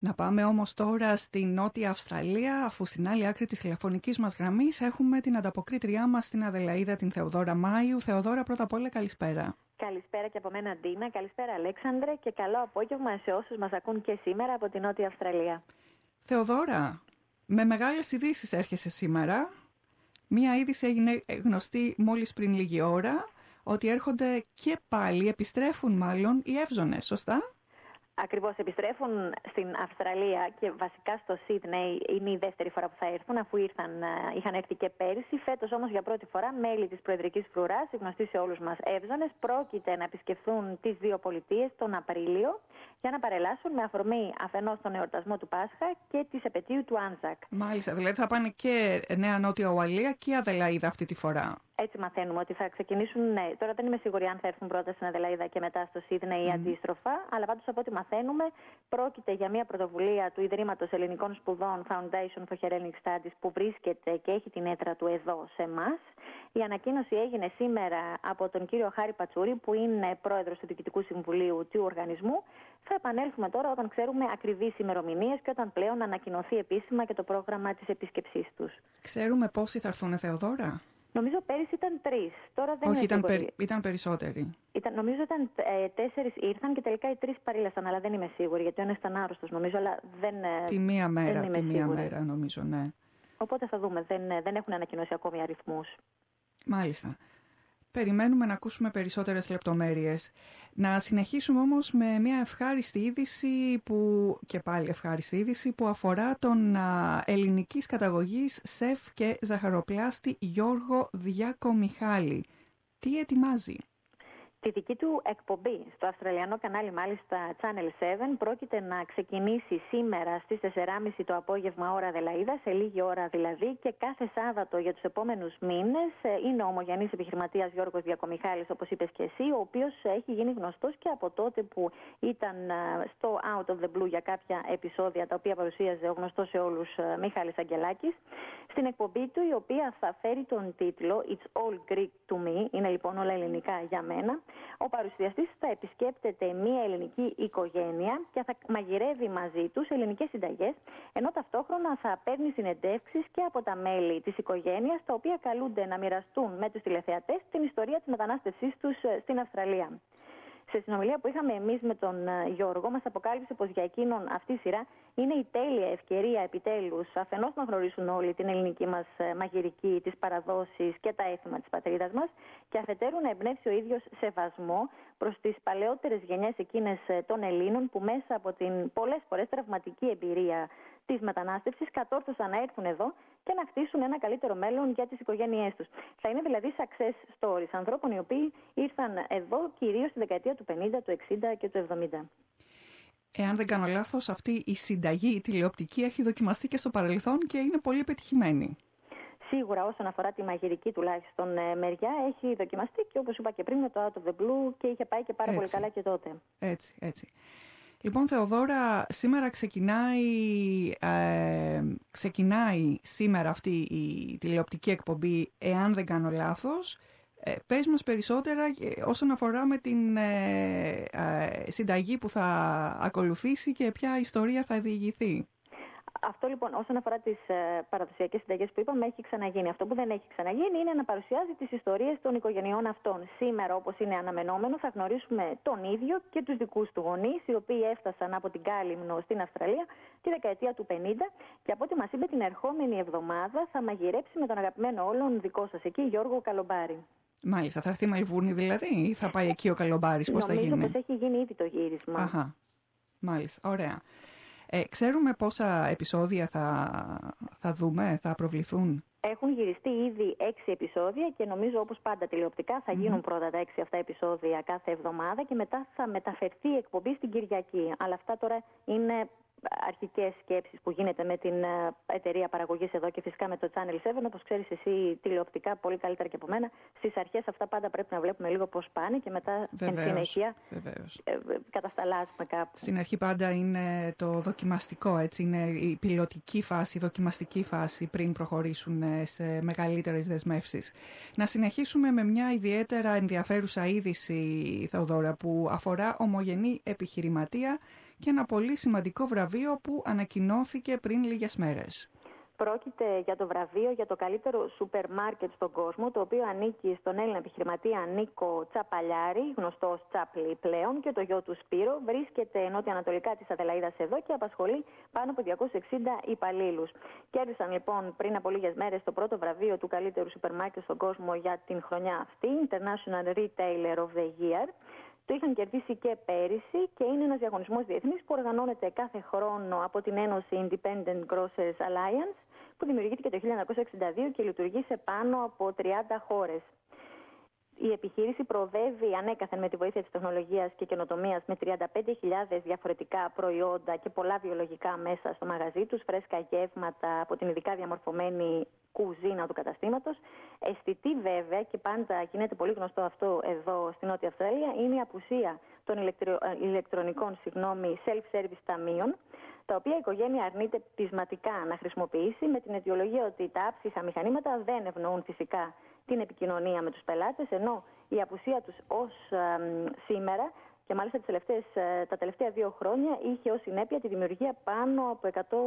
Να πάμε όμως τώρα στη Νότια Αυστραλία, αφού στην άλλη άκρη της τηλεφωνικής μας γραμμής έχουμε την ανταποκρίτριά μας στην Αδελαΐδα, την Θεοδόρα Μάιου. Θεοδόρα, πρώτα απ' όλα καλησπέρα. Καλησπέρα και από μένα, Ντίνα. Καλησπέρα, Αλέξανδρε, και καλό απόγευμα σε όσους μας ακούν και σήμερα από την Νότια Αυστραλία. Θεοδόρα, με μεγάλες ειδήσεις έρχεσαι σήμερα. Μία είδηση έγινε γνωστή μόλις πριν λίγη ώρα, ότι έρχονται και πάλι, επιστρέφουν μάλλον, οι εύζωνες, σωστά? Ακριβώς, επιστρέφουν στην Αυστραλία και βασικά στο Σίδνεϊ. Είναι η δεύτερη φορά που θα έρθουν, αφού είχαν έρθει και πέρυσι. Φέτος όμως για πρώτη φορά μέλη της Προεδρικής Φρουράς, γνωστοί σε όλους μας εύζωνες, πρόκειται να επισκεφθούν τις δύο πολιτείες τον Απρίλιο για να παρελάσουν με αφορμή αφενός τον εορτασμό του Πάσχα και της επετείου του Άνζακ. Μάλιστα, δηλαδή θα πάνε και Νέα Νότια Ουαλία και Αδελαΐδα αυτή τη φορά. Έτσι μαθαίνουμε ότι θα ξεκινήσουν. Ναι, τώρα δεν είμαι σίγουρη αν θα έρθουν πρώτα στην Αδελαΐδα και μετά στο Σίδνεϊ ή αντίστροφα, αλλά πάντως από ό,τι μαθαίνουμε πρόκειται για μια πρωτοβουλία του Ιδρύματος Ελληνικών Σπουδών Foundation for Hellenic Studies, που βρίσκεται και έχει την έδρα του εδώ σε εμάς. Η ανακοίνωση έγινε σήμερα από τον κύριο Χάρη Πατσούρη, που είναι πρόεδρος του Διοικητικού Συμβουλίου του οργανισμού. Θα επανέλθουμε τώρα όταν ξέρουμε ακριβείς ημερομηνίες και όταν πλέον ανακοινωθεί επίσημα και το πρόγραμμα της επίσκεψής τους. Ξέρουμε πόσοι θα έρθουν, Θεοδόρα? Νομίζω πέρυσι ήταν 3. Τώρα δεν Όχι, είναι ήταν περισσότεροι. Νομίζω ήταν 4 ήρθαν και τελικά οι 3 παρήλασαν, αλλά δεν είμαι σίγουρη, γιατί ο ένας ήταν άρρωστος νομίζω, αλλά δεν. Τη μία μέρα νομίζω, ναι. Οπότε θα δούμε, δεν έχουν ανακοινώσει ακόμη αριθμούς. Μάλιστα. Περιμένουμε να ακούσουμε περισσότερες λεπτομέρειες. Να συνεχίσουμε όμως με μια ευχάριστη είδηση, και πάλι ευχάριστη είδηση, που αφορά τον ελληνικής καταγωγής σεφ και ζαχαροπλάστη Γιώργο Διακομιχάλη. Τι ετοιμάζει? Τη δική του εκπομπή στο αυστραλιανό κανάλι, μάλιστα Channel 7, πρόκειται να ξεκινήσει σήμερα στις 4.30 το απόγευμα ώρα Αδελαΐδα, σε λίγη ώρα δηλαδή, και κάθε Σάββατο για τους επόμενους μήνες. Είναι ο ομογενής επιχειρηματίας Γιώργος Διακομιχάλης, όπως είπες και εσύ, ο οποίος έχει γίνει γνωστός και από τότε που ήταν στο Out of the Blue για κάποια επεισόδια τα οποία παρουσίαζε ο γνωστός σε όλους Μιχάλης Αγγελάκης. Στην εκπομπή του, η οποία θα φέρει τον τίτλο It's All Greek to Me, είναι λοιπόν όλα ελληνικά για μένα, ο παρουσιαστής θα επισκέπτεται μια ελληνική οικογένεια και θα μαγειρεύει μαζί τους ελληνικές συνταγές, ενώ ταυτόχρονα θα παίρνει συνεντεύξεις και από τα μέλη της οικογένειας, τα οποία καλούνται να μοιραστούν με τους τηλεθεατές την ιστορία της μετανάστευσής τους στην Αυστραλία. Σε συνομιλία που είχαμε εμείς με τον Γιώργο, μας αποκάλυψε πως για εκείνον αυτή η σειρά είναι η τέλεια ευκαιρία επιτέλους αφενός να γνωρίσουν όλοι την ελληνική μας μαγειρική, τις παραδόσεις και τα έθιμα της πατρίδας μας, και αφετέρου να εμπνεύσει ο ίδιος σεβασμό προς τις παλαιότερες γενιές εκείνες των Ελλήνων, που μέσα από την πολλές φορές τραυματική εμπειρία της μετανάστευσης κατόρθωσαν να έρθουν εδώ και να χτίσουν ένα καλύτερο μέλλον για τις οικογένειές τους. Θα είναι δηλαδή success stories ανθρώπων οι οποίοι ήρθαν εδώ κυρίως στη δεκαετία του 50, του 60 και του 70. Εάν δεν κάνω λάθος, αυτή η συνταγή, η τηλεοπτική, έχει δοκιμαστεί και στο παρελθόν και είναι πολύ πετυχημένη. Σίγουρα όσον αφορά τη μαγειρική τουλάχιστον μεριά έχει δοκιμαστεί, και όπως είπα και πριν με το Out of the Blue, και είχε πάει και πάρα πολύ καλά και τότε. Έτσι. Λοιπόν, Θεοδόρα, σήμερα ξεκινάει σήμερα αυτή η τηλεοπτική εκπομπή, εάν δεν κάνω λάθος. Πες μας περισσότερα όσον αφορά με την συνταγή που θα ακολουθήσει και ποια ιστορία θα διηγηθεί. Αυτό λοιπόν, όσον αφορά τις παραδοσιακές συνταγές που είπαμε, έχει ξαναγίνει. Αυτό που δεν έχει ξαναγίνει είναι να παρουσιάζει τις ιστορίες των οικογενειών αυτών. Σήμερα, όπως είναι αναμενόμενο, θα γνωρίσουμε τον ίδιο και τους δικούς του γονείς, οι οποίοι έφτασαν από την Κάλυμνο στην Αυστραλία τη δεκαετία του 50, και από ό,τι μας είπε την ερχόμενη εβδομάδα θα μαγειρέψει με τον αγαπημένο όλων δικό σας εκεί, Γιώργο Καλομπάρη. Μάλιστα, θα έρθει Μελβούρνη δηλαδή, ή θα πάει εκεί ο Καλομπάρης, πώς θα γίνει? Νομίζω πως έχει γίνει ήδη το γύρισμα. Αχα, μάλιστα, ωραία. Ξέρουμε πόσα επεισόδια θα δούμε, θα προβληθούν? Έχουν γυριστεί ήδη 6 επεισόδια και νομίζω, όπως πάντα τηλεοπτικά, θα γίνουν πρώτα τα 6 αυτά επεισόδια κάθε εβδομάδα και μετά θα μεταφερθεί η εκπομπή στην Κυριακή. Αλλά αυτά τώρα είναι αρχικές σκέψεις που γίνεται με την εταιρεία παραγωγής εδώ και φυσικά με το Channel 7. Όπως ξέρεις εσύ τηλεοπτικά πολύ καλύτερα και από μένα, στις αρχές αυτά πάντα πρέπει να βλέπουμε λίγο πώς πάνε και μετά εν συνεχεία κατασταλάζουμε κάπου. Στην αρχή πάντα είναι το δοκιμαστικό, έτσι, είναι η πιλωτική φάση, η δοκιμαστική φάση πριν προχωρήσουν σε μεγαλύτερες δεσμεύσεις. Να συνεχίσουμε με μια ιδιαίτερα ενδιαφέρουσα είδηση, Θεοδόρα, που αφορά ομογενή επιχειρηματία και ένα πολύ σημαντικό βραβείο που ανακοινώθηκε πριν λίγες μέρες. Πρόκειται για το βραβείο για το καλύτερο σούπερ μάρκετ στον κόσμο, το οποίο ανήκει στον Έλληνα επιχειρηματία Νίκο Τσαπαλιάρη, γνωστός Τσάπλη πλέον, και το γιο του Σπύρο. Βρίσκεται νότια-ανατολικά της Αδελαΐδας εδώ και απασχολεί πάνω από 260 υπαλλήλους. Κέρδισαν λοιπόν πριν από λίγες μέρες το πρώτο βραβείο του καλύτερου σούπερ μάρκετ στον κόσμο για την χρονιά αυτή, International Retailer of the Year. Το είχαν κερδίσει και πέρυσι και είναι ένας διαγωνισμός διεθνής που οργανώνεται κάθε χρόνο από την Ένωση Independent Grocers Alliance, που δημιουργήθηκε το 1962 και λειτουργεί σε πάνω από 30 χώρες. Η επιχείρηση προοδεύει ανέκαθεν με τη βοήθεια της τεχνολογίας και καινοτομίας με 35.000 διαφορετικά προϊόντα και πολλά βιολογικά μέσα στο μαγαζί τους, φρέσκα γεύματα από την ειδικά διαμορφωμένη κουζίνα του καταστήματος. Αισθητή βέβαια, και πάντα γίνεται πολύ γνωστό αυτό εδώ στην Νότια Αυστραλία, είναι η απουσία των ηλεκτρονικών self-service ταμείων, τα οποία η οικογένεια αρνείται πεισματικά να χρησιμοποιήσει, με την αιτιολογία ότι τα άψυχα μηχανήματα δεν ευνοούν φυσικά την επικοινωνία με τους πελάτες, ενώ η απουσία τους ως σήμερα και μάλιστα τα τελευταία 2 χρόνια είχε ως συνέπεια τη δημιουργία πάνω από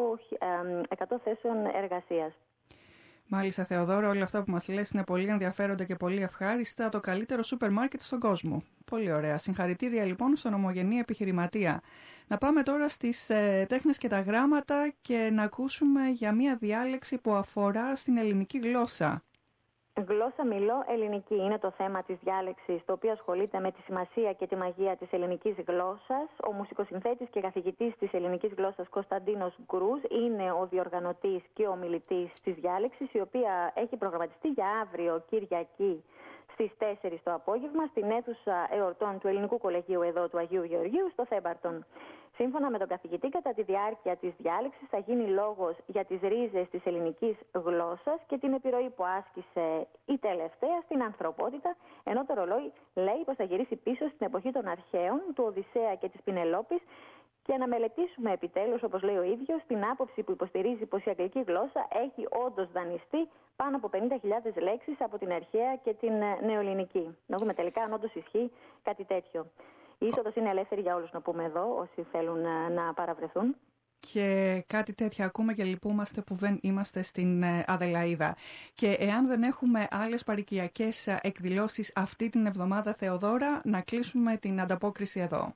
100 θέσεων εργασίας. Μάλιστα, Θεοδόρο, όλα αυτά που μας λες είναι πολύ ενδιαφέροντα και πολύ ευχάριστα. Το καλύτερο σούπερ μάρκετ στον κόσμο. Πολύ ωραία. Συγχαρητήρια λοιπόν στον ομογενή επιχειρηματία. Να πάμε τώρα στις τέχνες και τα γράμματα και να ακούσουμε για μια διάλεξη που αφορά στην ελληνική γλώσσα. Γλώσσα μιλώ ελληνική είναι το θέμα της διάλεξης, το οποίο ασχολείται με τη σημασία και τη μαγεία της ελληνικής γλώσσας. Ο μουσικοσυνθέτης και καθηγητής της ελληνικής γλώσσας Κωνσταντίνος Γκρούς είναι ο διοργανωτής και ο μιλητής της διάλεξης, η οποία έχει προγραμματιστεί για αύριο Κυριακή στις 4 το απόγευμα στην αίθουσα εορτών του Ελληνικού Κολεγίου εδώ του Αγίου Γεωργίου στο Θέμπαρτον. Σύμφωνα με τον καθηγητή, κατά τη διάρκεια της διάλεξης θα γίνει λόγος για τις ρίζες της ελληνικής γλώσσας και την επιρροή που άσκησε η τελευταία στην ανθρωπότητα, ενώ το ρολόι λέει πως θα γυρίσει πίσω στην εποχή των αρχαίων, του Οδυσσέα και της Πινελόπης, και να μελετήσουμε επιτέλους, όπως λέει ο ίδιος, την άποψη που υποστηρίζει πως η αγγλική γλώσσα έχει όντως δανειστεί πάνω από 50.000 λέξεις από την αρχαία και την νεοελληνική. Να δούμε τελικά αν όντως ισχύει κάτι τέτοιο. Η είσοδος είναι ελεύθερη για όλους, να πούμε εδώ, όσοι θέλουν να παραβρεθούν. Και κάτι τέτοιο ακούμε και λυπούμαστε που δεν είμαστε στην Αδελαΐδα. Και εάν δεν έχουμε άλλες παροικιακές εκδηλώσεις αυτή την εβδομάδα, Θεοδόρα, να κλείσουμε την ανταπόκριση εδώ.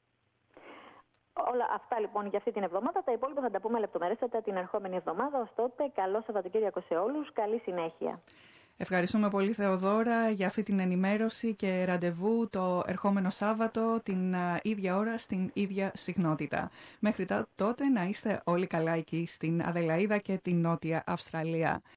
Όλα αυτά λοιπόν για αυτή την εβδομάδα. Τα υπόλοιπα θα τα πούμε λεπτομερέστατα την ερχόμενη εβδομάδα. Ως τότε, καλό Σαββατοκύριακο σε όλους. Καλή συνέχεια. Ευχαριστούμε πολύ, Θεοδόρα, για αυτή την ενημέρωση και ραντεβού το ερχόμενο Σάββατο την ίδια ώρα στην ίδια συχνότητα. Μέχρι τότε να είστε όλοι καλά εκεί στην Αδελαΐδα και την Νότια Αυστραλία.